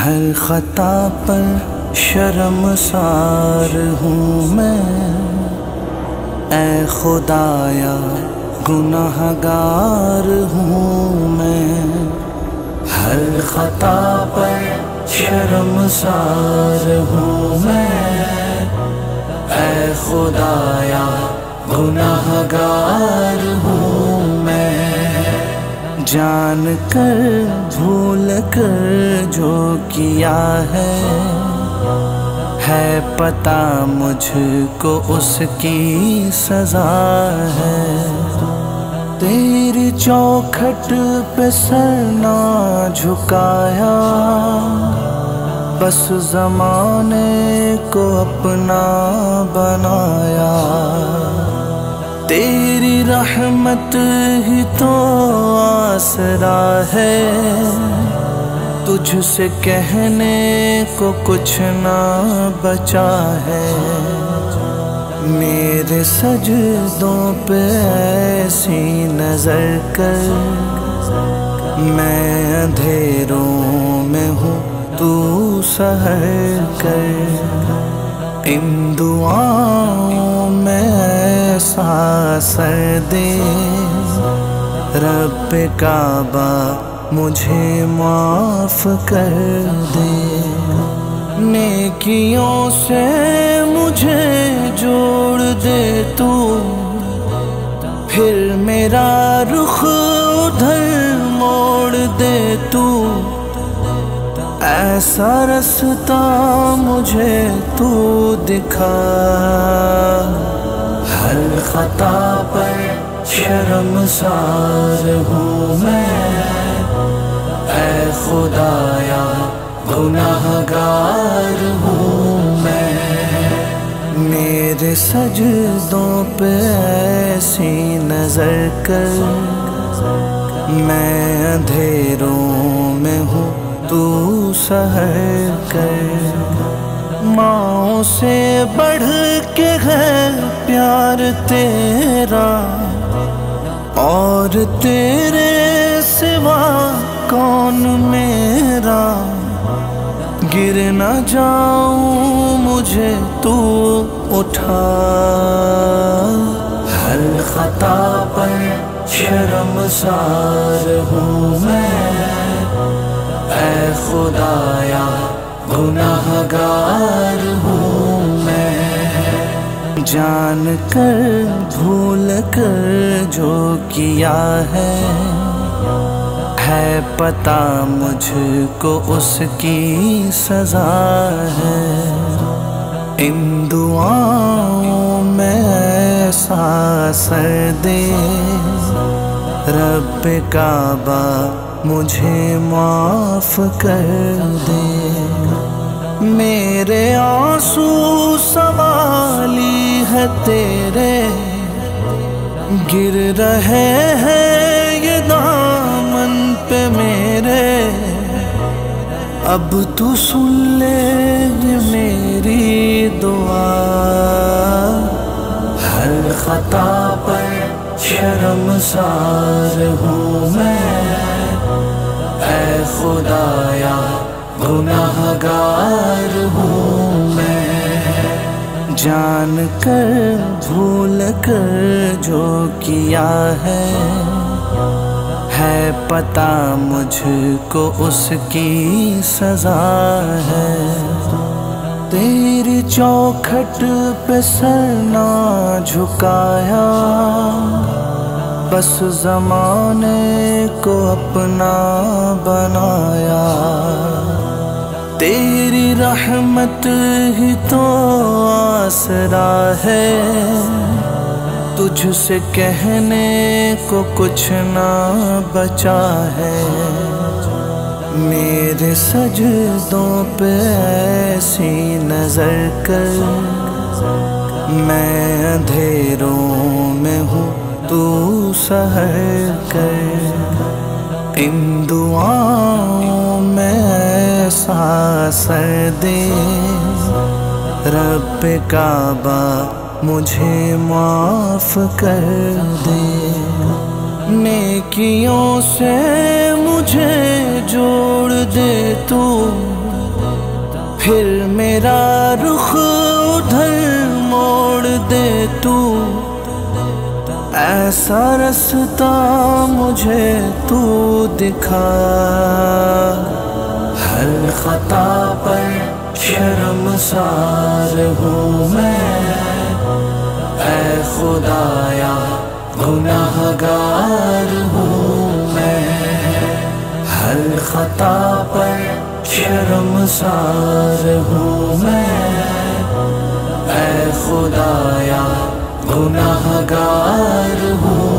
ہر خطا پر شرمسار ہوں میں، اے خدایا گنہگار ہوں میں۔ ہر خطا پر شرمسار ہوں میں، اے خدایا گنہگار ہوں میں۔ جان کر بھول کر جو کیا ہے پتہ مجھ کو اس کی سزا ہے۔ تیری چوکھٹ پہ سر نہ جھکایا، بس زمانے کو اپنا بنایا۔ تیری رحمت ہی تو آسرا ہے، تجھ سے کہنے کو کچھ نہ بچا ہے۔ میرے سجدوں پہ ایسی نظر کر، میں اندھیروں میں ہوں تو سحر کر۔ ان دعاؤں میں ایسا اثر دے، رب کعبہ مجھے معاف کر دے۔ نیکیوں سے مجھے جوڑ دے تو، پھر میرا رخ ادھر موڑ دے تو۔ ایسا رستہ مجھے تو دکھا، ہر خطا پر شرمسار ہوں میں، اے خدایا گنہگار ہوں میں۔ میرے سجدوں پہ ایسی نظر کر، میں اندھیروں میں ہوں تو سحر کر۔ ماؤں سے بڑھ کے ہے پیار تیرا، اور تیرے سوا کون میرا۔ گر نہ جاؤں مجھے تو اٹھا، ہر خطا پر شرمسار ہوں میں، اے خدایا گنہگار ہوں میں۔ جان کر بھول کر جو کیا ہے پتہ مجھ کو اس کی سزا ہے۔ ان دعاؤں میں ایسا اثر دے، رب کعبہ مجھے معاف کر دے۔ میرے آنسو سنبھالی ہے تیرے، گر رہے ہیں یہ دامن پہ میرے۔ اب تو سن لے میری دعا، ہر خطا پر شرمسار ہوں میں، اے خدایا گنہگار ہوں میں۔ جان کر بھول کر جو کیا ہے پتہ مجھ کو اس کی سزا ہے۔ تیری چوکھٹ پہ سر نہ جھکایا، بس زمانے کو اپنا بنایا۔ تیری رحمت ہی تو آسرا ہے، تجھ سے کہنے کو کچھ نہ بچا ہے۔ میرے سجدوں پہ ایسی نظر کر، میں اندھیروں میں ہوں تو سحر کر۔ ان دعاؤں میں ایسا اثر دے، رب کعبہ مجھے معاف کر دے۔ نیکیوں سے مجھے جوڑ دے تو، پھر میرا رخ ادھر موڑ دے تو، ایسا رستہ مجھے تو دکھا، ہر خطا پر شرمسار ہوں میں، اے خدایا گناہگار ہوں میں، ہر خطا پر شرمسار ہوں میں، اے خدایا گناہگار ہوں